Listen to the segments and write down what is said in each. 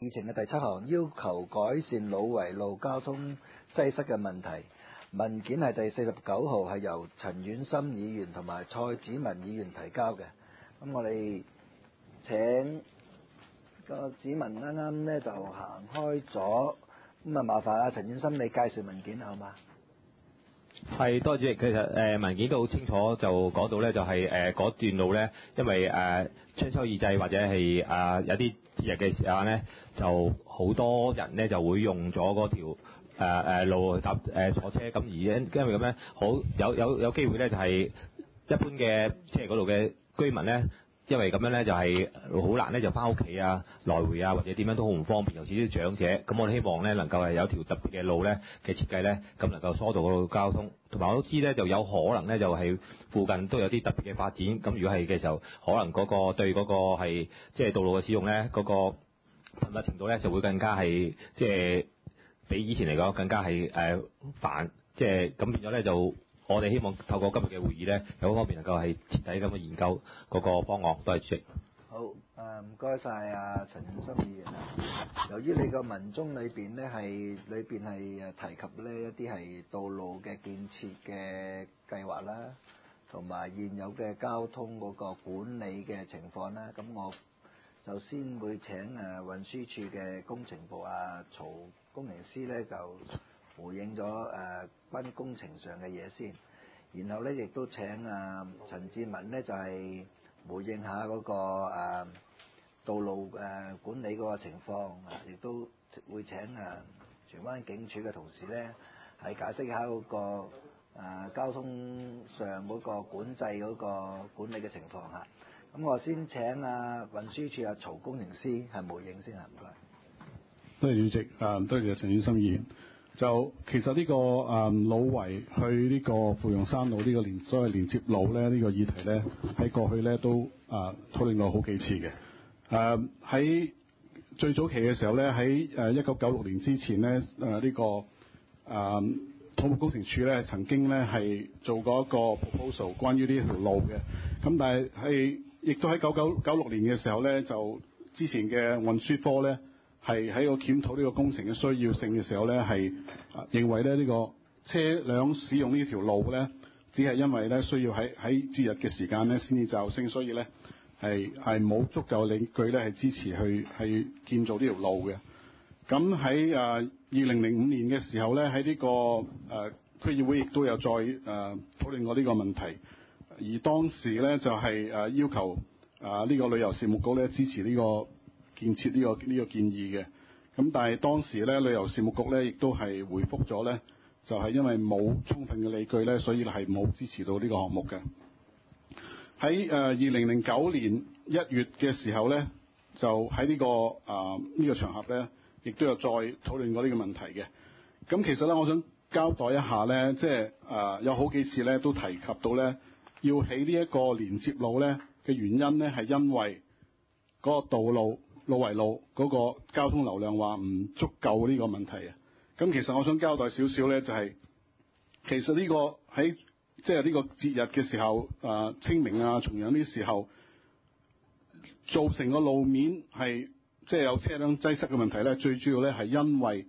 議程嘅第7項，要求改善老圍路交通擠塞嘅問題。文件係第49號，係由陳婉心議員同埋蔡子文議員提交嘅。咁我哋請個子文啱啱呢就行開咗，咁啊麻煩阿陳婉心你介紹文件好嗎？ 係，多謝主席。其實文件都好清楚就講到咧，就係嗰段路咧，因為春秋二祭或者係有啲節日嘅時間咧，就好多人咧就會用咗嗰條路去搭坐車，咁而因為咁咧，好有機會咧就係一般嘅即係嗰度嘅居民咧。因為咁樣咧就係好難咧就翻屋企啊、來回啊或者點樣都好唔方便，尤其是啲長者。咁我哋希望咧能夠係有條特別嘅路咧嘅設計咧，咁能夠疏導嗰個交通。同埋我都知咧就有可能咧就係附近都有啲特別嘅發展。咁如果係嘅時候，可能嗰個對嗰個係即係道路嘅使用咧，嗰個頻密程度咧就會更加係即係比以前嚟講更加係煩。即係咁變咗咧就。我哋希望透過今日嘅會議咧，有方面能夠係徹底咁去研究嗰個方案。多謝主席。 好，唔該晒阿陳婉心議員啊。由於你個文中裏邊係提及呢一啲係道路嘅建設嘅計劃啦，同埋現有嘅交通嗰個管理嘅情況啦，咁我就先會請運輸署嘅工程部曹工程師咧就回應咗關於工程上嘅嘢先，然後咧亦都請陳志文咧就係回應下嗰個道路管理嗰個情況，亦都會請荃灣警署嘅同事咧係解釋下嗰個交通上嗰個管制嗰個管理嘅情況嚇。咁我先請運輸署曹工程師係回應先嚇，唔該。 多謝主席，多謝陳婉心議員。就其實呢個老圍去呢個芙蓉山路呢個所謂連接路咧，呢個議題咧喺過去咧都討論過好幾次嘅。喺最早期嘅時候咧，喺1996年之前咧，呢個土木工程署咧曾經咧係做過一個 proposal 關於呢條路嘅。咁但係亦都喺96年嘅時候咧，就之前嘅運輸科咧。係喺個檢討呢個工程嘅需要性嘅時候咧，係認為咧呢個車輛使用呢條路咧，只係因為咧需要喺節日嘅時間咧先至驟升，所以咧係冇足夠理據咧係支持去建造呢條路嘅。咁喺2005年嘅時候咧，喺呢個區議會亦都有再討論過呢個問題，而當時咧就係要求呢個旅遊事務局咧支持呢個建設呢個建議嘅。咁但係當時咧旅遊事務局咧亦都係回覆咗咧，就係因為冇充分嘅理據咧，所以係冇支持到呢個項目嘅。喺2009年1月嘅時候咧，就喺呢個場合咧，亦都有再討論過呢個問題嘅。咁其實咧，我想交代一下咧，即係有好幾次咧都提及到咧，要起呢一個連接路咧嘅原因咧，係因為嗰個道路老圍路嗰個交通流量話唔足夠呢個問題啊。咁其實我想交代少少咧，就係其實呢個喺即係呢個節日嘅時候，清明重陽呢啲時候，造成個路面係即係有車輛擠塞嘅問題咧，最主要咧係因為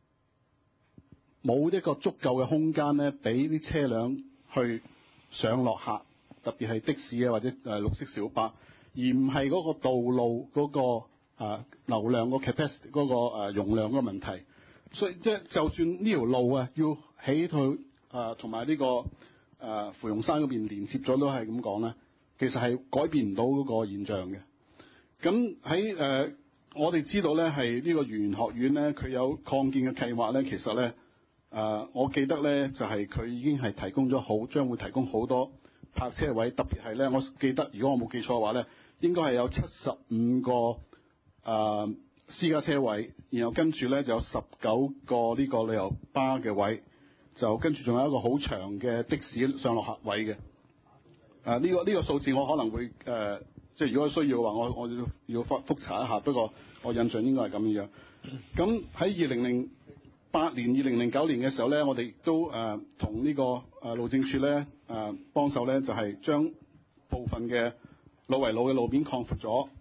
冇一個足夠嘅空間咧，俾啲車輛去上落客，特別係的士或者綠色小巴，而唔係嗰個道路嗰個流量個 capacity 嗰個容量嗰個問題。所以即係就算呢條路要起去同埋呢個芙蓉山嗰邊連接咗都係咁講咧，其實係改變唔到嗰個現象嘅。咁喺我哋知道咧，係呢個圓玄學院咧，佢有擴建嘅計劃咧，其實咧我記得咧就係佢已經係提供咗將會提供好多泊車位，特別係咧，我記得如果我冇記錯嘅話咧，應該係有75個私家車位，然後跟住咧就有19個呢個旅遊巴嘅位，就跟住仲有一個好長嘅的士上落客位嘅。呢個數字我可能會即係如果需要嘅話，我要複查一下。不過我印象應該係咁樣。咁喺2008年、2009年嘅時候咧，我哋亦都同呢個路政署咧幫手咧，就係將部分嘅老圍路嘅路面擴闊咗，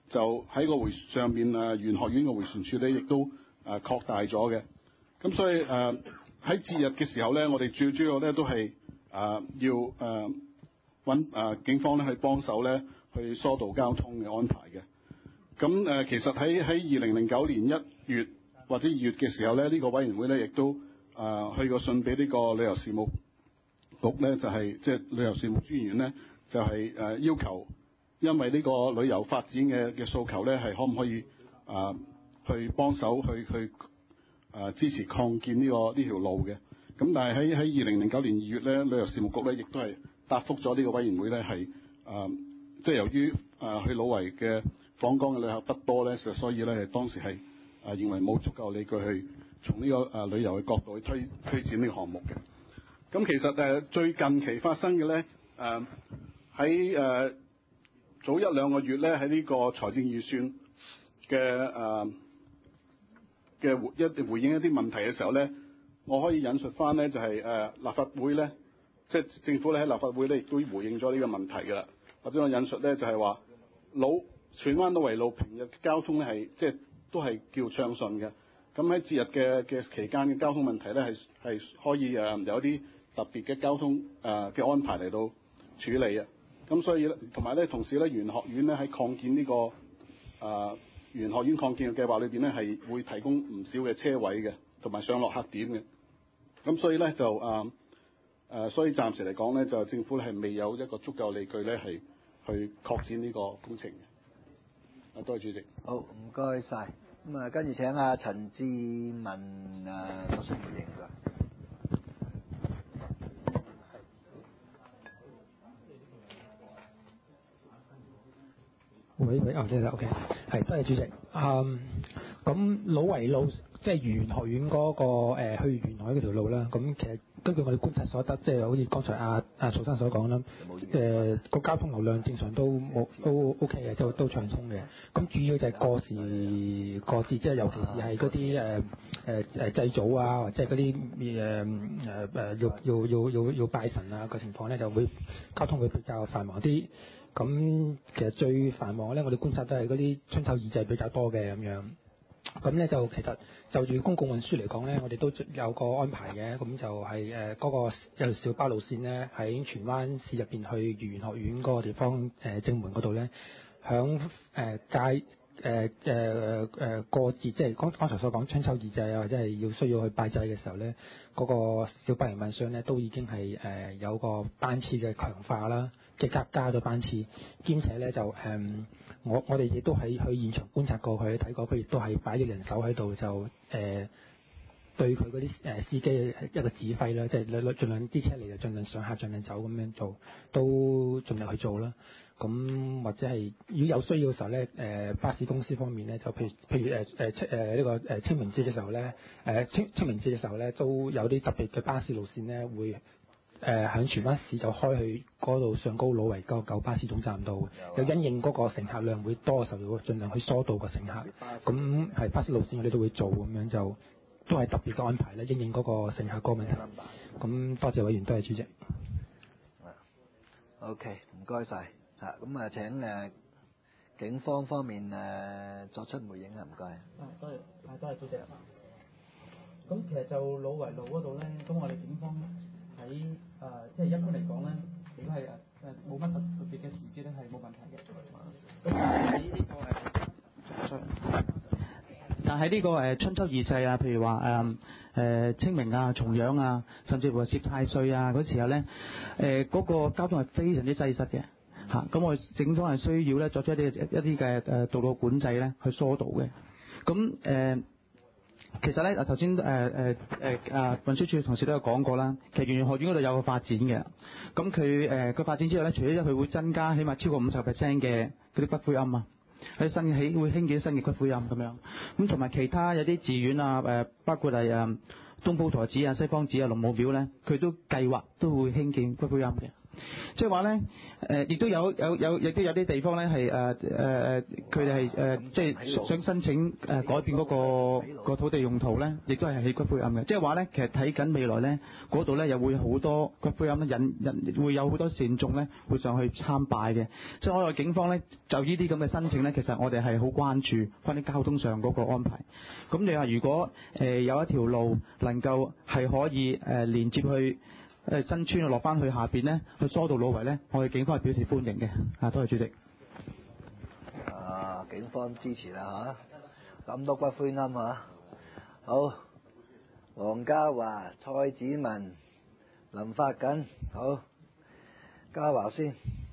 就喺個上邊原學院嘅迴旋處咧，亦都擴大咗嘅。咁所以喺節日嘅時候咧，我哋最主要咧都係要揾警方咧去幫手咧去疏導交通嘅安排嘅。咁其實喺2009年1月或者2月嘅時候咧，呢個委員會咧亦都去過信俾呢個旅遊事務局咧，就係即係旅遊事務專員咧，就係要求，因為呢個旅遊發展嘅訴求咧，係可唔可以去幫手去支持擴建呢條路嘅。咁但係喺2009年2月咧，旅遊事務局咧亦都係答覆咗呢個委員會咧，係即係由於去老圍嘅訪港嘅旅客不多咧，所以咧當時係認為冇足夠理據去從呢個旅遊嘅角度去推展呢個項目嘅。咁其實最近期發生嘅咧，喺早1-2個月咧，喺呢個財政預算嘅回應一啲問題嘅時候咧，我可以引述翻咧就係立法會咧，即係政府咧喺立法會咧亦都回應咗呢個問題㗎啦。或者我引述咧就係話荃灣老圍路平日交通咧係即係都係叫暢順嘅。咁喺節日嘅期間嘅交通問題咧係可以有啲特別嘅交通嘅安排嚟到處理啊。咁所以同埋咧，同時咧，原學院咧喺擴建呢個原學院擴建嘅計劃裏邊咧，係會提供唔少嘅車位嘅，同埋上落客點嘅。咁所以咧就所以暫時嚟講咧，就政府係未有一個足夠理據咧，係去擴展呢個工程嘅。多謝主席。 好，唔該晒。咁跟住請阿陳志文作出回應㗎。 喂，即係 OK， 係多謝主席。咁老圍路即係原學院嗰個去沿海嗰條路啦。咁其實根據我哋觀察所得，即係好似剛才阿曹生所講啦，個交通流量正常都 OK 嘅，都暢通嘅。咁主要就係過時過節，即係尤其是係嗰啲祭祖啊，或者係嗰啲要拜神啊個情況咧，就會交通會比較繁忙啲。咁其實最繁忙咧，我哋觀察都係嗰啲春秋二祭比較多嘅咁樣。咁咧就其實就住公共運輸嚟講咧，我哋都有個安排嘅。咁就係嗰個有條小巴路線咧，喺荃灣市入邊去原學院嗰個地方正門嗰度咧，響過節，即係剛才所講春秋二祭啊，或者係需要去拜祭嘅時候咧，嗰個小巴營辦商咧都已經係有個班次嘅強化啦，即係加咗班次，兼且咧就我哋亦都喺去現場觀察過佢，睇過佢亦都係擺咗人手喺度，就對佢嗰啲司機一個指揮啦，即係盡量啲車嚟就盡量上客，盡量走咁樣做，都盡量去做啦。咁或者係如果有需要嘅時候咧，巴士公司方面咧，就譬如呢個清明節嘅時候咧，清明節嘅時候咧，都有啲特別嘅巴士路線咧，會喺荃灣市就開去嗰度上高老圍嗰個舊巴士總站度，有因應嗰個乘客量會多嘅時候，盡量去疏導個乘客。咁係巴士路線我哋都會做咁樣，就都係特別嘅安排咧，因應嗰個乘客個問題。咁多謝委員，多謝主席。 OK， 唔該晒。咁請警方方面作出回應啊，唔該。 多謝主席。咁其實就老圍路嗰度咧，咁我哋警方喺即係一般嚟講咧，如果係冇乜特別嘅時節咧，係冇問題嘅。但係呢個春秋二祭啊，譬如話清明啊、重陽啊，甚至乎係攝太歲啊嗰時候咧，嗰個交通係非常之擠塞嘅。咁我哋警方係需要咧作出一啲嘅道路管制咧去疏導嘅。咁其實咧頭先運輸署同事都有講過啦，其實原學院嗰度有個發展嘅。咁佢個發展之後咧，除咗佢會增加起碼超過50% 嘅嗰啲骨灰龕啊，喺會興建新嘅骨灰龕咁樣。咁同埋其他有啲寺院啊，包括係東寶台寺啊、西方寺啊、龍母廟咧，佢都計劃都會興建骨灰龕嘅。 即係話咧，亦都有啲地方咧係佢哋係即係想申請改變嗰個土地用途咧，亦都係起骨灰龕嘅。即係話咧，其實睇緊未來咧，嗰度咧又會好多骨灰龕咧會有好多善眾咧會上去參拜嘅。所以我哋警方咧就呢啲咁嘅申請咧，其實我哋係好關注翻啲交通上嗰個安排。咁你話如果有一條路能夠係可以連接去新村落翻去下邊咧，去疏導老圍咧，我哋警方係表示歡迎嘅。多謝主席。 警方支持啦嚇，咁多骨灰龕啊，好，黃家華、蔡子文、林發緊，好，家華先。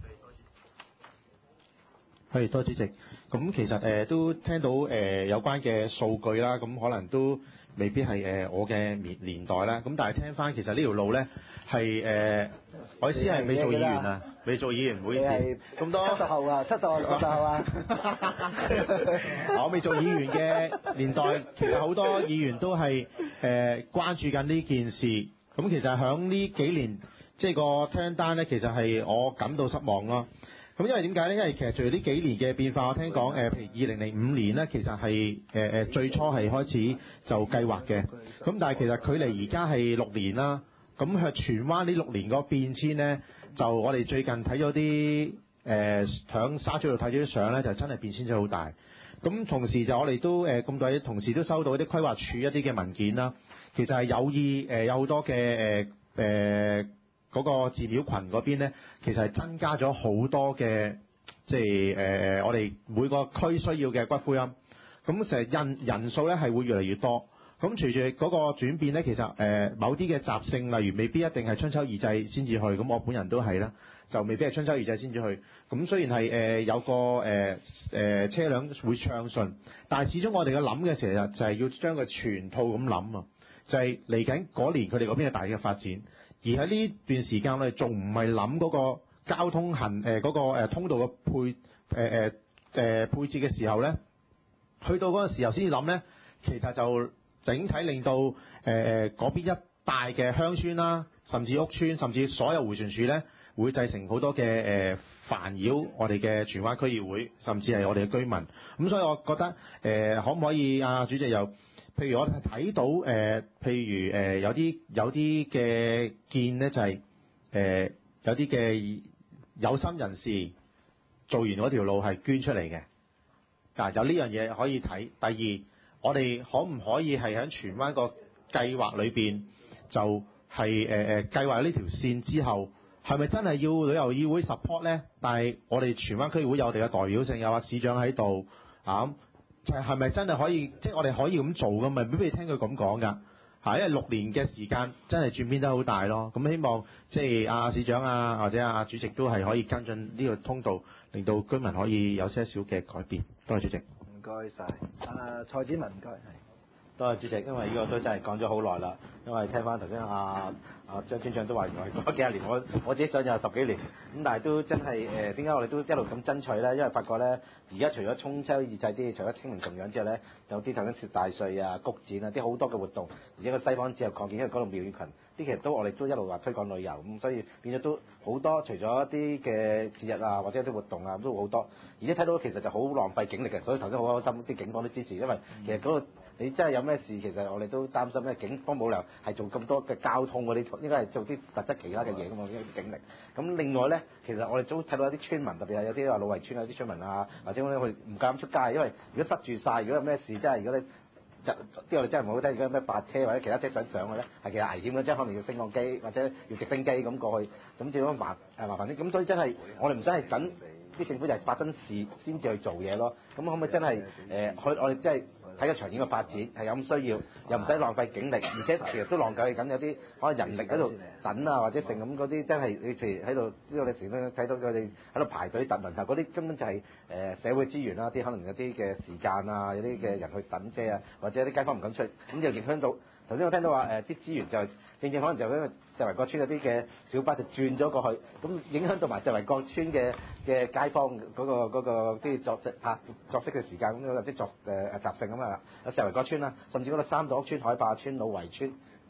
係，多謝主席。咁其實都聽到有關嘅數據啦，咁可能都未必係我嘅年代啦。咁但係聽翻其實呢條路咧係我意思係未做議員啊，未做議員，唔好意思。咁多 70後啊，70後60後啊。 我未做議員嘅年代，其實好多議員都係關注緊呢件事。咁其實響呢幾年，即係個聽單咧，其實係我感到失望咯。咁因為點解咧？因為其實隨住呢幾年嘅變化，我聽講譬如2005年咧，其實係最初係開始就計劃嘅。咁但係其實距離而家係6年啦。咁喺荃灣呢6年個變遷咧，就我哋最近睇咗啲響沙咀度睇咗啲相咧，就真係變遷咗好大。咁同時就我哋都咁多位同事都收到一啲規劃署一啲嘅文件啦，其實係有意有好多嘅嗰個寺廟群嗰邊咧，其實係增加咗好多嘅，即係我哋每個區需要嘅骨灰龕。咁成日人數咧係會越嚟越多。咁隨住嗰個轉變咧，其實某啲嘅習性，例如未必一定係春秋二祭先至去。咁我本人都係啦，就未必係春秋二祭先至去。咁雖然係有個車輛會暢順，但係始終我哋嘅諗嘅時候就係要將佢全套咁諗啊，就係嚟緊嗰年佢哋嗰邊嘅大嘅發展。而喺呢段時間，我哋仲唔係諗嗰個交通嗰個通道嘅配置嘅時候咧，去到嗰個時候先至諗咧，其實就整體令到嗰邊一帶嘅鄉村啦，甚至屋村，甚至所有迴旋處咧，會製成好多嘅煩擾我哋嘅荃灣區議會，甚至係我哋嘅居民。咁所以我覺得可唔可以主席又？譬如我睇到譬如有啲嘅見咧，就係有啲嘅有心人士做完嗰條路係捐出嚟嘅。有呢樣嘢可以睇。第二，我哋可唔可以係喺荃灣個計劃裏邊，就係計劃呢條線之後，係咪真係要旅遊議會 support 咧？但係我哋荃灣區議會有我哋嘅代表性，有市長喺度啊。就係咪真係可以？即係我哋可以咁做㗎嘛？未必聽佢咁講㗎嚇，因為6年嘅時間真係轉變得好大咯。咁希望即係市長或者主席都係可以跟進呢個通道，令到居民可以有些少嘅改變。多謝主席。 唔該曬。蔡子文唔該。 多謝主席，因為呢個都真係講咗好耐啦。因為聽翻頭先張村長都話，原來嗰幾廿年我自己上任10幾年，咁但係都真係點解我哋都一路咁爭取咧？因為發覺咧，而家除咗中秋二祭啲，除咗清明重陽之後咧，有啲頭先攝大歲啊、谷展啊，啲好多嘅活動，而且個西方之後擴建，因為嗰度廟宇群，啲其實都我哋都一路話推廣旅遊，咁所以變咗都好多。除咗一啲嘅節日啊，或者一啲活動啊，都好多。而且睇到其實就好浪費警力嘅，所以頭先好開心，啲警方都支持，因為其實嗰個你真係有咩事，其實我哋都擔心咧，警方冇理由係做咁多嘅交通嗰啲，應該係做啲實質其他嘅嘢㗎嘛，啲警力。咁另外咧，其實我哋都睇到一啲村民，特別係有啲話老圍村有啲村民啊，或者佢唔敢出街，因為如果塞住晒，如果有咩事，真係如果你啲我哋真係唔好聽，如果有咩白車或者其他車想上去咧，係其實危險嘅，即係可能要升降機或者要直升機咁過去，咁至於麻煩啲。咁所以真係我哋唔想係等啲政府就係發生事先至去做嘢咯。咁可唔可以真係我哋真係睇個長遠嘅發展係有咁需要，又唔使浪費警力，而且其實都浪費緊有啲可能人力喺度等啊，或者成咁嗰啲真係你譬如喺度，知道你時都睇到佢哋喺度排隊等輪候嗰啲，根本就係社會資源啦，啲可能有啲嘅時間啊，有啲嘅人去等車啊，或者有啲街坊唔敢出，咁就影響到。頭先我聽到話啲資源就正可能就因為石圍角村有啲嘅小巴就轉咗過去，咁影響到埋石圍角村嘅街坊嗰個啲作息嘅時間，咁有啲習性咁啊，有石圍角村啊，甚至嗰個三島屋村、海壩村、老圍村，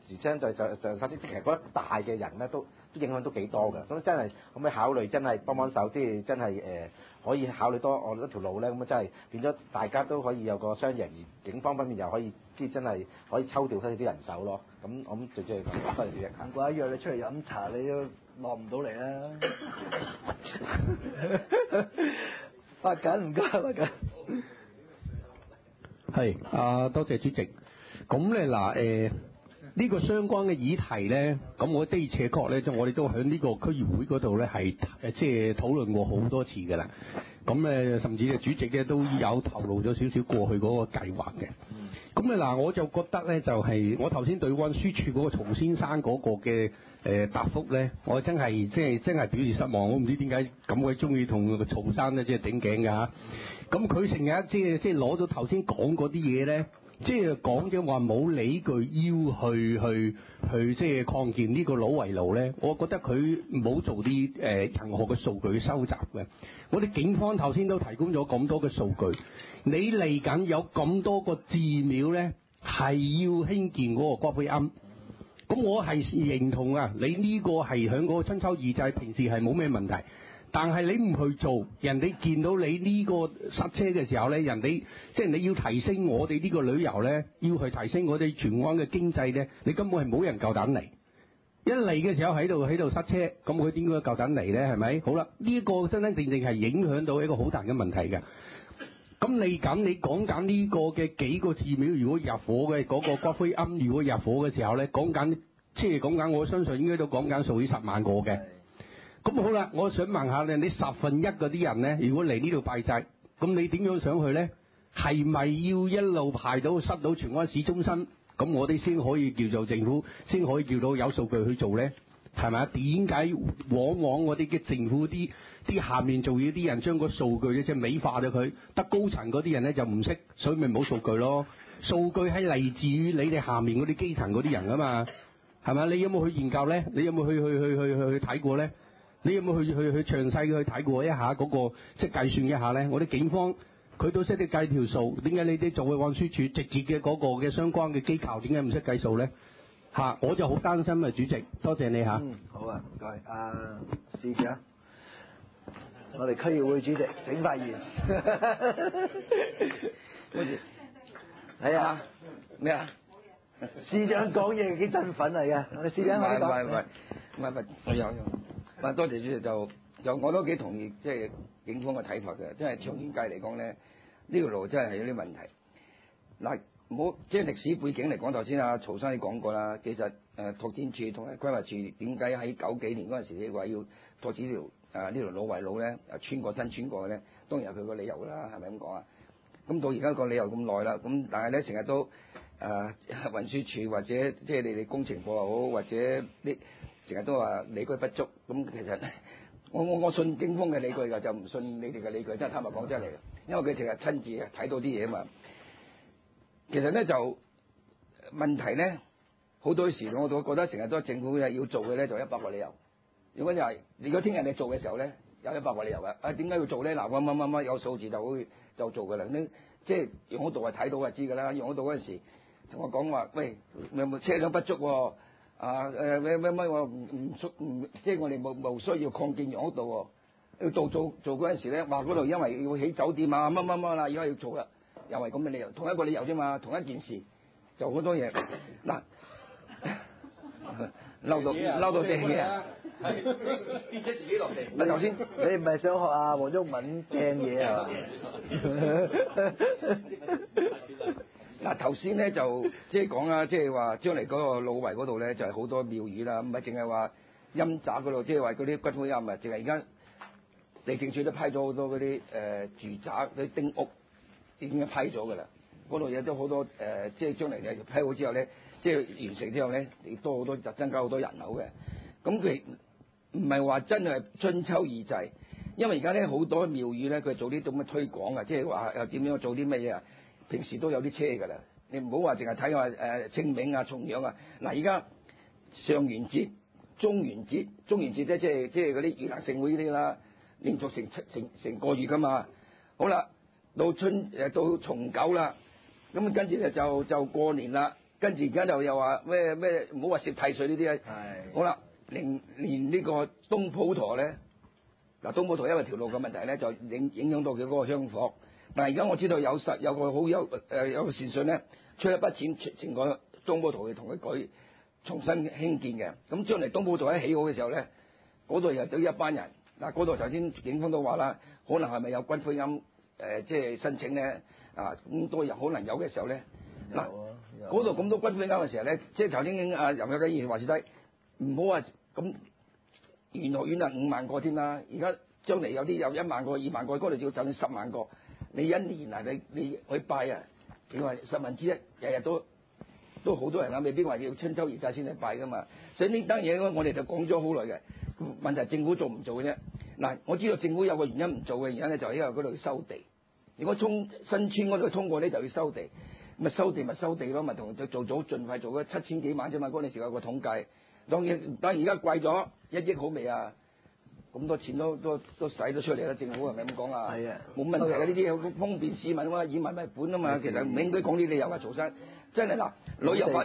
時相對就殺即其實嗰一大嘅人咧都影響都幾多㗎，所以真係可唔可以考慮真係幫手，即係真係可以考慮多我哋一條路咧，咁啊真係變咗大家都可以有個雙贏，而警方方面又可以即係真係可以抽調翻啲人手咯。咁我諗最主要係咁，多謝主席。 唔怪得約你出嚟飲茶，你都落唔到嚟啦。發緊唔該，發緊。 係多謝主席。咁咧嗱呢個相關嘅議題咧，咁我的而且確咧，我哋都喺呢個區議會嗰度咧係即係討論過好多次㗎啦。咁甚至主席咧都有透露咗少少過去嗰個計劃嘅。咁嗱，我就覺得咧就係、我頭先對運輸署嗰個曹先生嗰個嘅答覆咧，我真係真係表示失望。我唔知點解咁鬼中意同曹生咧即係頂頸㗎嚇。咁佢成日即係攞到頭先講嗰啲嘢咧。即係講嘅話冇理據要去即係擴建呢個老圍路咧，我覺得佢冇做啲任何嘅數據收集嘅。我哋警方頭先都提供咗咁多嘅數據，你嚟緊有咁多個寺廟咧，係要興建嗰個骨灰龕。咁我係認同啊，你呢個係喺嗰個春秋二祭平時係冇咩問題。但係你唔去做，人哋見到你呢個塞車嘅時候咧，人哋即係你要提升我哋呢個旅遊咧，要去提升我哋荃灣嘅經濟咧，你根本係冇人夠膽嚟。一嚟嘅時候喺度塞車，咁佢點解夠膽嚟咧？係咪？好啦，呢一個真真正正係影響到一個好大嘅問題㗎。咁你講緊呢個嘅幾個寺廟，如果入伙嘅嗰個骨灰龕，如果入伙嘅時候咧，講緊我相信應該都講緊數以10萬個嘅。咁好啦，我想問下你1/10嗰啲人咧，如果嚟呢度拜祭，咁你點樣上去咧？係咪要一路排到塞到荃灣市中心？咁我哋先可以叫做政府，先可以叫到有數據去做咧？係咪啊？點解往往我哋嘅政府啲下面做嘢啲人將個數據咧即係美化咗佢，得高層嗰啲人咧就唔識，所以咪冇數據咯。數據係嚟自於你哋下面嗰啲基層嗰啲人啊嘛，係咪？你有冇去研究咧？你有冇去睇過咧？你有冇去詳細去睇過一下嗰個即係計算一下咧？我哋警方佢都識得計條數，點解你哋做嘅運輸署直接嘅嗰個嘅相關嘅機構點解唔識計數咧？我就好擔心啊，主席，多謝你嚇。 好啊，唔該，司長，我哋區議會主席請發言。係啊，咩啊？司長講嘢幾振奮嚟嘅，我哋司長可以講。 唔係，我有。多謝主席，就我都幾同意，即係警方嘅睇法嘅，即係長遠計嚟講咧，呢條路真係有啲問題。嗱，冇即係歷史背景嚟講，頭先曹生你講過啦，其實拓展處同埋規劃處點解喺90幾年嗰陣時你話要拓展呢條老圍路咧，穿過新過嘅咧，當然有佢個理由啦，係咪咁講啊？咁到而家個理由咁耐啦，咁但係咧成日都運輸署或者即係你哋工程部又好，或者啲成日都話理據不足，咁其實我信警方嘅理據㗎，就唔信你哋嘅理據，真係坦白講真係，因為佢成日親自睇到啲嘢啊嘛。其實咧就問題咧好多時，我都覺得成日都政府要做嘅咧就100個理由。如果聽日你做嘅時候咧，有100個理由㗎。點解要做咧？嗱，乜有數字就做㗎啦。你即係用嗰度係睇到就知㗎啦。用嗰度嗰陣時同我講話，喂，有冇車輛不足喎？咩我唔即係我哋冇需要擴建用嗰度喎。要做嗰陣時咧，話嗰度因為要起酒店啊乜啦，而家要做啦，又係咁嘅理由，同一個理由啫嘛，同一件事做好多嘢。嗱，嬲到掟嘢啊！變咗自己落地。頭先你唔係想學黃毓民掟嘢啊？ 嗱，頭先咧就即係講啦，即係話將嚟嗰個老圍嗰度咧就係好多廟宇啦，唔係淨係話陰宅嗰度，即係話嗰啲骨灰龕啊，淨係而家地政處都批咗好多嗰啲住宅嗰啲丁屋已經批咗㗎啦，嗰度有都好多即係將嚟嘅批好之後咧，即係完成之後咧，亦都好多就增加好多人口嘅。咁佢唔係話真係春秋二祭，因為而家咧好多廟宇咧佢做啲咁嘅推廣啊，即係話又點樣做啲乜嘢啊？平時都有啲車㗎啦，你唔好話淨係睇話清明啊、重陽啊。嗱，而家上元節、中元節咧，即係嗰啲盂蘭勝會呢啲啦，連續成個月㗎嘛。好啦，到重九啦，咁跟住咧就過年啦。 跟住而家又話咩唔好話攝太歲呢啲啊。好啦，連呢個東普陀咧，嗱東普陀因為條路嘅問題咧，就影響到佢嗰個香火。但係而家我知道有個好有個善信咧，出一筆錢整個東普陀去同佢重新興建嘅。咁將來東普陀一起好嘅時候咧，嗰度又都一班人。嗱嗰度頭先警方都話啦，可能係咪有骨灰龕即係申請咧？啊咁都有可能有嘅時候咧，嗱嗰度咁多骨灰龕嘅時候咧，即係頭先阿任有嘅議員話事低，唔好話咁玄學院啊5萬個添啦，而家將嚟有啲有1萬個、2萬個，嗰度要就算10萬個，你一年嚟你去拜啊，你話1/10，日日都好多人啊，未必話要春秋二祭先去拜噶嘛。所以呢單嘢我哋就講咗好耐嘅，問題政府做唔做嘅啫。嗱，我知道政府有個原因唔做嘅原因咧，就係因為嗰度要收地。如果新村嗰度通過咧，就要收地，咪收地咯，咪同就做咗盡快做咗7000幾萬啫嘛。嗰陣時有個統計，當然而家貴咗1億好未啊？咁多錢都使咗出嚟啦，政府係咪咁講啊？係啊，冇問題嘅，呢啲好方便市民啊嘛，以民為本啊嘛。其實唔應該講啲理由啊，曹生真係嗱，旅遊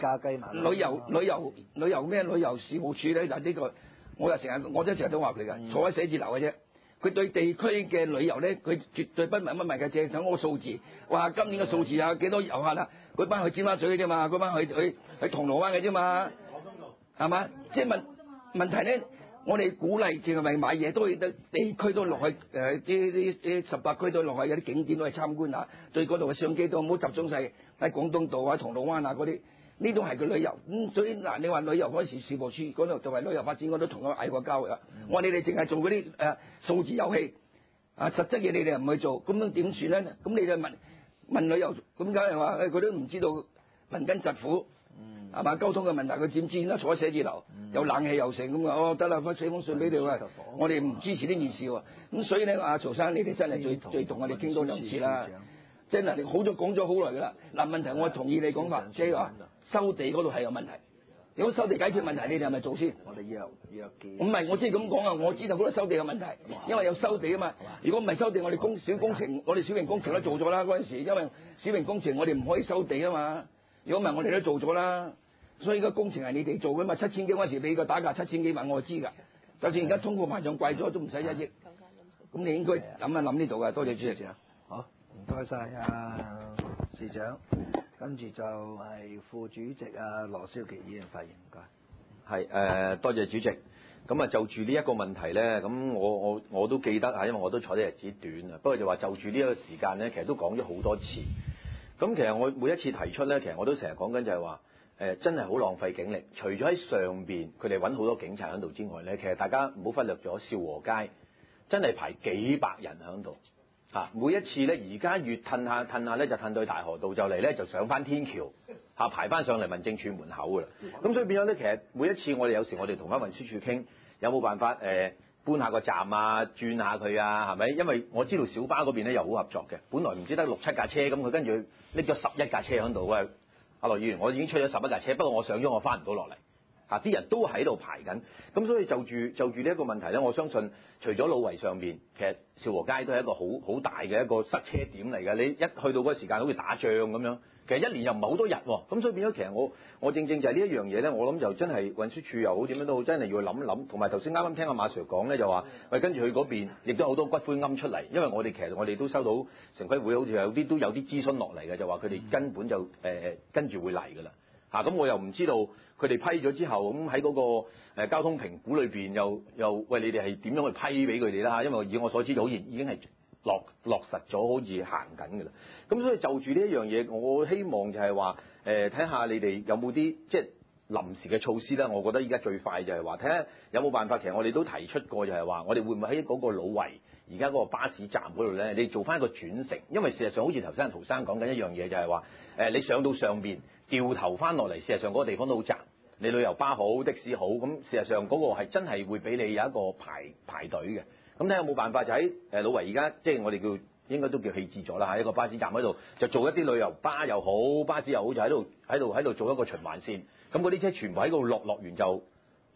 事務處咧，嗱呢個我都成日都話佢㗎，坐喺寫字樓嘅啫。佢對地區嘅旅遊咧，佢絕對不聞不問嘅，淨係睇嗰個數字。哇，今年嘅數字啊，幾多遊客啊？嗰班去尖沙咀嘅啫嘛，嗰班去銅鑼灣嘅啫嘛，係嘛？即係問題咧，我哋鼓勵淨係咪買嘢都地區都落去啲18區都落去有啲景點都去參觀下，對嗰度嘅相機都唔好集中晒喺廣東道啊、銅鑼灣啊嗰啲。呢種係個旅遊所以嗱，你話旅遊嗰時事務處嗰度作為旅遊發展，我都同佢嗌過交㗎。我話你哋淨係做嗰啲數字遊戲啊，實質嘢你哋又唔去做，咁樣點算咧？咁你就問旅遊，咁梗係話佢都唔知道民間疾苦，係嘛？交通嘅問題佢點知啦？坐喺寫字樓，有冷氣又成咁啊！得啦，寫封信俾你啊！我哋唔支持呢件事喎。咁所以咧，阿曹生你哋真係最同我哋傾多2次啦。真係好咗講咗好耐㗎啦。嗱，問題我同意你講法，即係話收地嗰度係有問題。如果收地解決問題，你哋係咪做先？我哋約見。唔係，我即係咁講啊！我知道嗰度收地有問題，因為有收地啊嘛。如果唔係收地，我哋小工程，我哋小型工程都做咗啦。嗰陣時，因為小型工程我哋唔可以收地啊嘛。如果唔係，我哋都做咗啦。所以個工程係你哋做㗎嘛，7000幾嗰陣時俾個打價7000幾萬，我知㗎。就算而家通貨膨脹貴咗，都唔使1億。咁你應該諗一諗呢度㗎。多謝主席。 好，唔該晒啊，司長。跟住就係副主席啊羅少奇議員發言，唔該。 係多謝主席。咁啊就住呢一個問題咧，咁我都記得啊，因為我都坐得日子短啊。不過就話就住呢一個時間咧，其實都講咗好多次。咁其實我每一次提出咧，其實我都成日講緊就係話真係好浪費警力。除咗喺上邊佢哋揾好多警察喺度之外咧，其實大家唔好忽略咗兆和街真係排幾百人喺度。每一次咧，而家越褪下咧，就褪到去大河道，就嚟咧就上翻天橋排翻上嚟民政處門口㗎啦。咁所以變咗咧，其實每一次我哋有時我哋同翻運輸署傾，有冇辦法搬下個站啊，轉下佢啊，係咪？因為我知道小巴嗰邊咧又好合作嘅，本來唔知得6-7架車，咁佢跟住拎咗11架車喺度。喂，阿羅議員，我已經出咗11架車，不過我上咗我翻唔到落嚟。啲人都喺度排緊，咁所以就住呢一個問題咧，我相信除咗老圍上面，其實兆和街都係一個好大嘅一個塞車點嚟嘅。你一去到嗰個時間好似打仗咁樣，其實一年又唔係好多日喎，咁所以變咗其實我正就係呢一樣嘢咧，我諗就真係運輸署又好點樣都好，真係要諗一諗。同埋頭先啱啱聽阿馬 Sir 講咧，就話喂跟住佢嗰邊亦都有好多骨灰龕出嚟，因為我哋都收到城規會好似有啲諮詢落嚟嘅，就話佢哋根本就跟住會嚟㗎啦。咁我又唔知道佢哋批咗之後，咁喺嗰個交通評估裏邊又喂你哋係點樣去批俾佢哋啦？因為以我所知，好似已經係落實咗，好似行緊㗎啦。咁所以就住呢一樣嘢，我希望就係話睇下你哋有冇啲即係臨時嘅措施啦。我覺得依家最快就係話睇下有冇辦法。其實我哋都提出過，就係話我哋會唔會喺嗰個老圍而家嗰個巴士站嗰度咧，你做翻一個轉乘？因為事實上好似頭先阿陶生講緊一樣嘢，就係話你上到上邊。掉頭翻落嚟，事實上嗰個地方都好窄。你旅遊巴好，的士好，咁事實上嗰個係真係會俾你有一個排隊嘅。咁睇下有冇辦法就喺老圍而家，即係我哋應該都叫棄置咗啦，喺一個巴士站嗰度就做一啲旅遊巴又好，巴士又好，就喺度做一個循環線。咁嗰啲車全部喺度落完就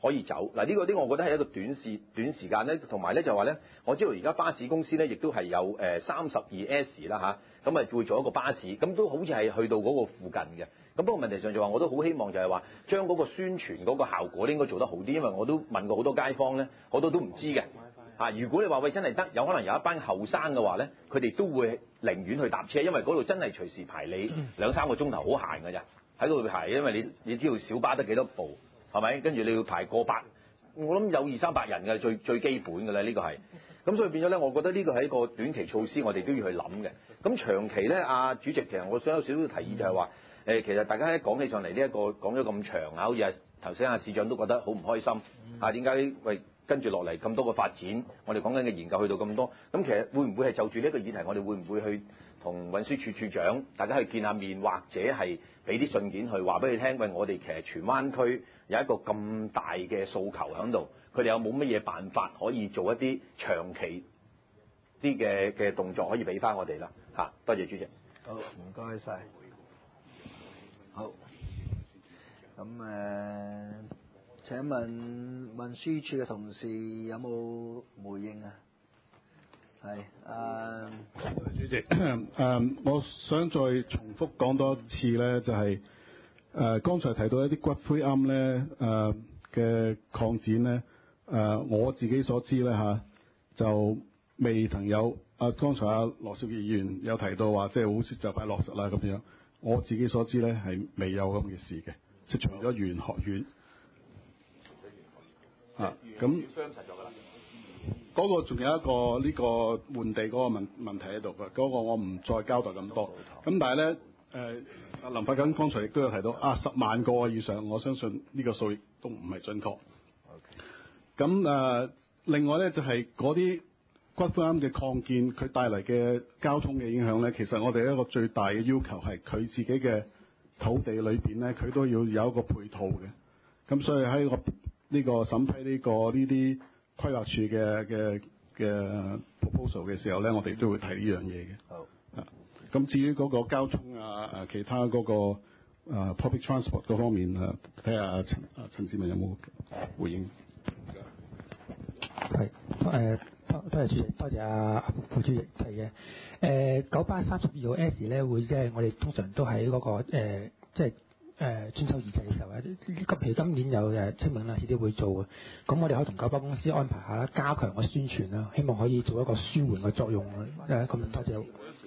可以走。嗱呢個我覺得係一個短時間咧，同埋咧就話咧，我知道而家巴士公司咧亦都係有32S 啦嚇，咁啊會做一個巴士，咁都好似係去到嗰個附近嘅。咁不過問題上就話，我都好希望就係話將嗰個宣傳嗰個效果應該做得好啲，因為我都問過好多街坊咧，好多都唔知嘅。如果你話喂真係得，有可能有一班後生嘅話咧，佢哋都會寧願去搭車，因為嗰度真係隨時排你2-3個鐘頭，好閒㗎咋，喺嗰度排，因為你知道小巴得幾多部，係咪？跟住你要排過百，我諗有200-300人嘅最基本嘅啦，呢個係。咁所以變咗咧，我覺得呢個係一個短期措施，我哋都要去諗嘅。咁長期咧，主席其實我想有少少提議就係話，其實大家一講起上嚟呢一個講咗咁長好似頭先市長都覺得好唔開心點解喂跟住落嚟咁多個發展，我哋講緊嘅研究去到咁多，咁其實會唔會係就住呢一個議題，我哋會唔會去同運輸署署長大家去見下面，或者係俾啲信件去話俾佢聽，喂，我哋其實荃灣區有一個咁大嘅訴求喺度，佢哋有冇乜嘢辦法可以做一啲長期啲嘅動作可以俾翻我哋啦多謝主席。 好，唔該晒。好，咁請問運輸署嘅同事有冇回應啊？係主席，我想再重複講多一次咧，就係剛才提到一啲骨灰龕咧嘅擴展咧，我自己所知咧就未曾有剛才羅少傑議員有提到話，即係好似就快落實啦咁樣。我自己所知咧係未有咁嘅事嘅，即係除咗玄學院咁嗰個仲有一個呢個換地嗰個問題喺度嘅，嗰個我唔再交代咁多。咁但係咧林發緊剛才亦都有提到10萬個以上，我相信呢個數亦都唔係準確。咁另外咧就係嗰啲骨灰龕嘅擴建，佢帶嚟嘅交通嘅影響咧，其實我哋一個最大嘅要求係佢自己嘅土地裏邊咧，佢都要有一個配套嘅。咁所以喺呢個審批呢啲規劃處嘅 proposal 嘅時候咧，我哋都會提呢樣嘢嘅。 好。 咁至於嗰個交通其他嗰個public transport 嗰方面睇下陳志文有冇回應。 係多謝主席，多謝副主席提嘅。九巴32號 S 咧會即係我哋通常都喺嗰個即係春秋二祭嘅時候咧，譬如今年有清明啦，遲啲會做嘅。咁我哋可以同九巴公司安排下啦，加強個宣傳啦，希望可以做一個舒緩嘅作用。咁多謝。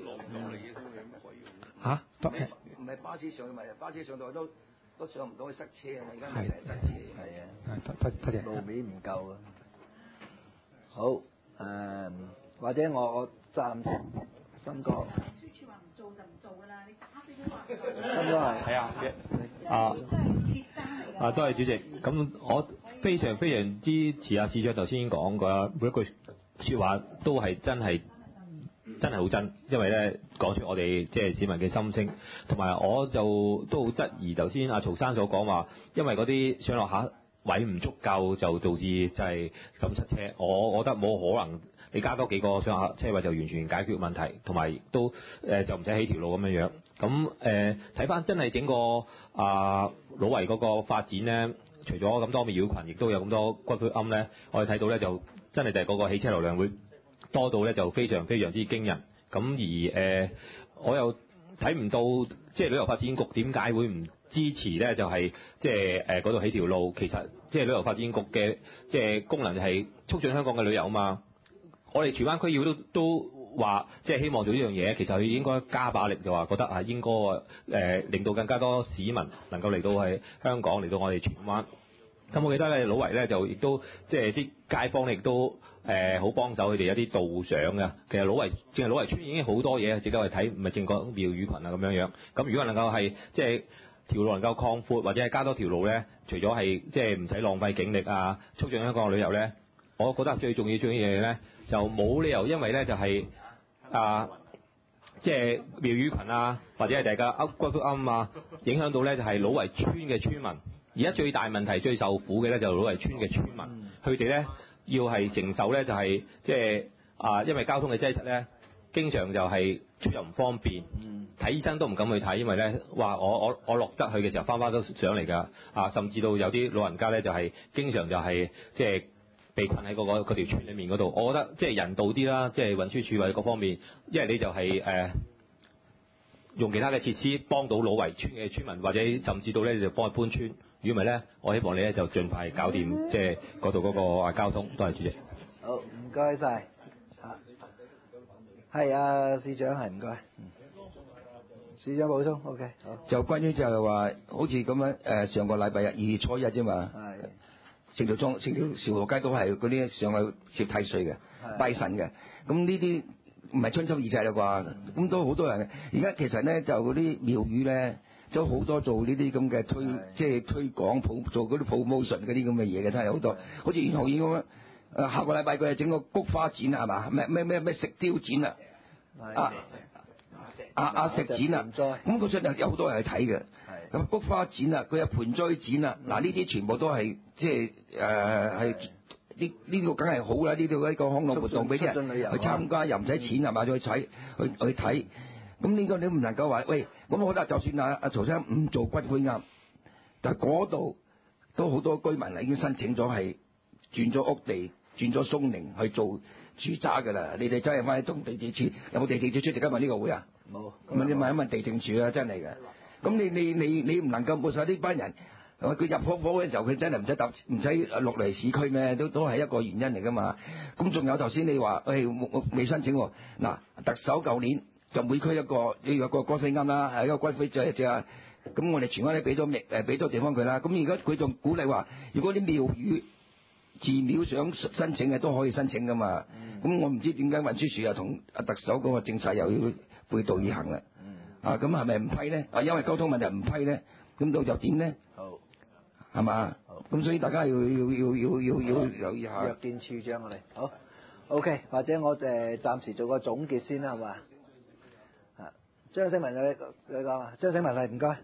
唔係巴士上去咪？巴士上到都上唔到去塞車啊！而家係塞車。係多謝。 路面唔夠啊。好或者我暫時新哥。 運輸署話唔做就唔做㗎啦，你打死都話唔做。 新哥係。 多謝主席。咁我非常非常支持市長頭先講過每一句説話都係真係好真，因為咧講出我哋即係市民嘅心聲，同埋我就都好質疑頭先曹生所講話，因為嗰啲上落客位唔足夠就導致就係咁塞車。我覺得冇可能，你加多幾個上落客車位就完全解決問題，同埋都就唔使起條路咁樣樣。咁睇翻真係整個老圍嗰個發展咧，除咗咁多廟群，亦都有咁多骨灰龕咧，我哋睇到咧就真係就係嗰個汽車流量會多到咧就非常非常之驚人。咁而我又睇唔到即係旅遊發展局點解會唔支持咧？就係即係嗰度起條路，其實即係旅遊發展局嘅即係功能就係促進香港嘅旅遊啊嘛。我哋荃灣區議會都話即係希望做呢樣嘢，其實佢應該加把力，就話覺得應該令到更加多市民能夠嚟到係香港，嚟到我哋荃灣。咁我記得咧老圍咧就亦都即係啲街坊亦都好幫手，佢哋有啲導賞嘅。其實淨係老圍村已經好多嘢值得去睇，唔係淨講廟宇群啊咁樣樣。咁如果能夠係即係條路能夠擴闊，或者係加多條路咧，除咗係即係唔使浪費警力促進香港嘅旅遊咧，我覺得最重要嘅嘢咧就冇理由因為咧就係即係廟宇群或者係大家骨灰龕影響到咧就係老圍村嘅村民。而家最大問題最受苦嘅咧就係老圍村嘅村民，佢哋咧要係承受咧就係即係因為交通嘅擠塞咧，經常就係出入唔方便，睇醫生都唔敢去睇，因為咧話我落得去嘅時候花都上嚟㗎，甚至到有啲老人家咧就係經常就係即係被困喺嗰條村裡面嗰度。我覺得即係人道啲啦，即係運輸署或者各方面，因為你就係用其他嘅設施幫到老圍村嘅村民，或者甚至到咧你就幫佢搬村。如果唔係咧，我希望你咧就盡快搞掂即係嗰度嗰個交通。多謝主席。 好，唔該晒。係啊，市長係唔該。市長補充 ，OK， 好。 就關於就係話，好似咁樣上個禮拜日2月初1啫嘛，成條潮河街都係嗰啲上去攝太歲嘅、拜神嘅，咁呢啲唔係春秋二祭啦啩，咁都好多人。而家其實咧就嗰啲廟宇咧都好多做呢啲咁嘅推廣做嗰啲 promotion 嗰啲咁嘅嘢嘅，真係好多。好似元學院咁樣，下個禮拜佢係整個菊花展係嘛？咩石雕展啊？石展啊，咁嗰出有好多人去睇嘅。咁菊花展啊，佢有盆栽展啊，嗱呢啲全部都係即係係呢個梗係好啦，呢度一個康樂活動俾啲人去參加，又唔使錢係嘛，再去睇。咁呢個你唔能夠話喂，咁我覺得就算阿曹生唔做骨灰龕，但係嗰度都好多居民已經申請咗係轉咗屋地，轉咗松寧去做住宅㗎啦。你哋真係翻去東地政處有冇地政處出席今日呢個會啊？冇。咁你問一問地政處啊，真係嘅。咁你唔能夠冇晒呢班人，佢入伙嘅時候佢真係唔使落嚟市區咩？都係一個原因嚟㗎嘛。咁仲有頭先你話我未申請喎。嗱，特首舊年就每區一個要有個骨灰龕啦，係一個骨灰就咁我哋荃灣咧俾咗地方佢啦。咁而家佢仲鼓勵話，如果啲廟宇寺廟想申請嘅都可以申請㗎嘛。咁我唔知點解運輸署又同特首嗰個政策又要背道而行啦。咁係咪唔批咧？因為交通問題唔批咧，咁到就點咧？好，係嘛？咁所以大家要留意下。 約見處長我哋好 ，OK， 或者我哋暫時做個總結先啦，係嘛？張醒文你講啊，張醒文係唔該。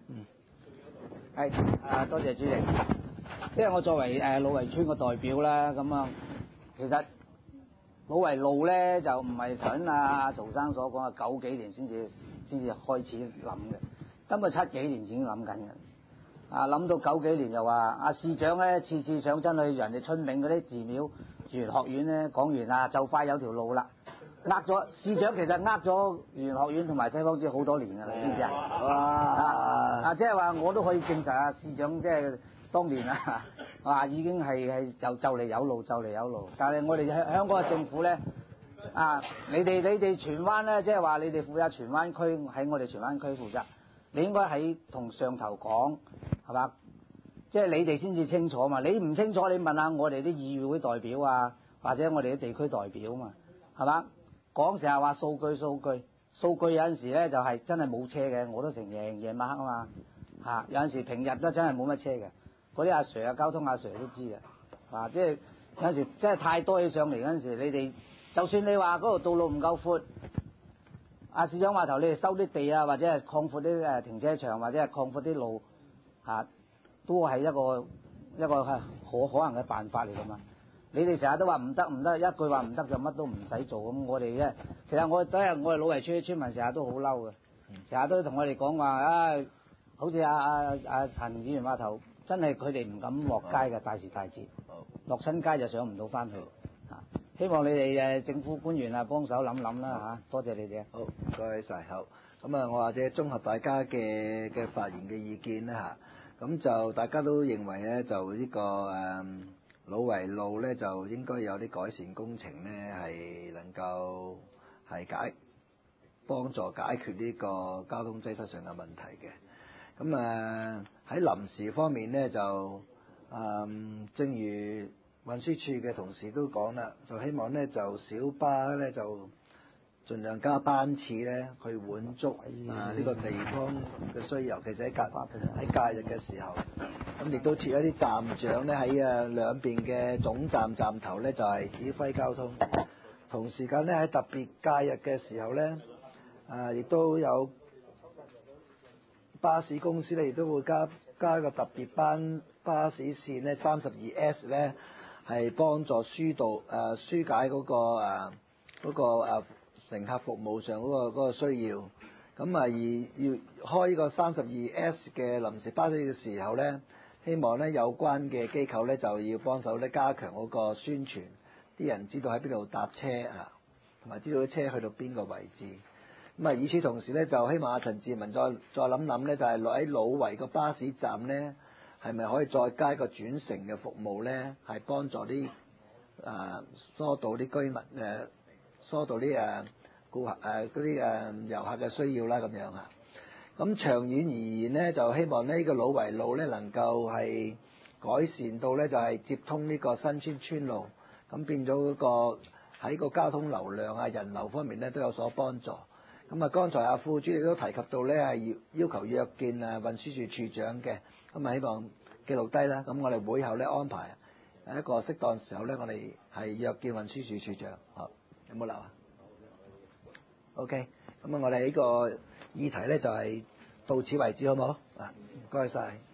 係多謝主席。即係我作為老圍村嘅代表啦，咁啊，其實老圍路咧就唔係想阿曹生所講嘅90幾年先至開始諗嘅，根本7幾年已經諗緊嘅。諗到90幾年又話阿市長咧次次上真去人哋春茗嗰啲寺廟住園學院咧，講完啊就快有條路啦，咗市長其實咗園學院同埋西方寺好多年㗎啦，知唔知啊？即係話我都可以證實啊，市長即係當年已經係就嚟有路，但係我哋香港嘅政府咧。你哋荃灣咧，即係話你哋負責荃灣區，喺我哋荃灣區負責，你應該喺同上頭講，係嘛？即係你哋先至清楚嘛。你唔清楚，你問下我哋啲議會代表啊，或者我哋啲地區代表嘛，係嘛？講成日話數據，有陣時咧就係真係冇車嘅，我都成夜晚黑啊嘛，有陣時平日都真係冇乜車嘅，嗰啲阿 Sir 啊，交通阿 Sir 都知嘅，即係有陣時真係太多起上嚟嗰陣時，你哋。就算你話嗰條道路唔夠闊，阿市長話頭你哋收啲地啊，或者係擴闊啲停車場，或者係擴闊啲路，都係一個係可能嘅辦法嚟㗎嘛。你哋成日都話唔得，一句話唔得就乜都唔使做咁。我哋咧，其實我哋老圍村啲村民成日都好嬲嘅，成日都同我哋講話好似阿陳議員話頭，真係佢哋唔敢落街嘅，大時大節，落親街就上唔到翻去。希望你哋政府官員幫手諗諗啦嚇，多謝你哋。好，唔該晒。好，咁我或者綜合大家嘅發言嘅意見啦嚇，咁就大家都認為咧，就呢個老圍路咧就應該有啲改善工程咧，係能夠係幫助解決呢個交通擠塞上嘅問題嘅。咁喺臨時方面咧就正如運輸處嘅同事都講啦，就希望咧就小巴咧就盡量加班次咧，去滿足呢個地方嘅需要，尤其是喺假日嘅時候，咁亦都設一啲站長咧喺兩邊嘅總站站頭咧就係指揮交通，同時間咧喺特別假日嘅時候咧，亦都有巴士公司咧亦都會加一個特別班巴士線咧32S 咧。係幫助疏解嗰個乘客服務上嗰個需要。咁而要開呢個32S 嘅臨時巴士嘅時候咧，希望咧有關嘅機構咧就要幫手咧加強嗰個宣傳，啲人知道喺邊度搭車啊，同埋知道啲車去到邊個位置。咁啊，與此同時咧，就希望阿陳志文再諗諗咧，就係落喺老圍個巴士站咧，係咪可以再加一個轉乘嘅服務咧？係幫助啲疏導啲居民疏導啲顧客嗰啲遊客嘅需要啦，咁樣啊。咁長遠而言咧，就希望呢個老圍路咧能夠係改善到咧，就係接通呢個新村村路，咁變咗嗰個喺個交通流量啊、人流方面咧都有所幫助。咁啊，剛才阿副主席都提及到咧，係要求約見運輸署署長嘅，咁啊希望記錄低啦。咁我哋會後咧安排一個適當時候咧，我哋係約見運輸署署長。好，有冇留啊？OK，咁啊，我哋呢個議題咧就係到此為止，好冇？啊，唔該晒。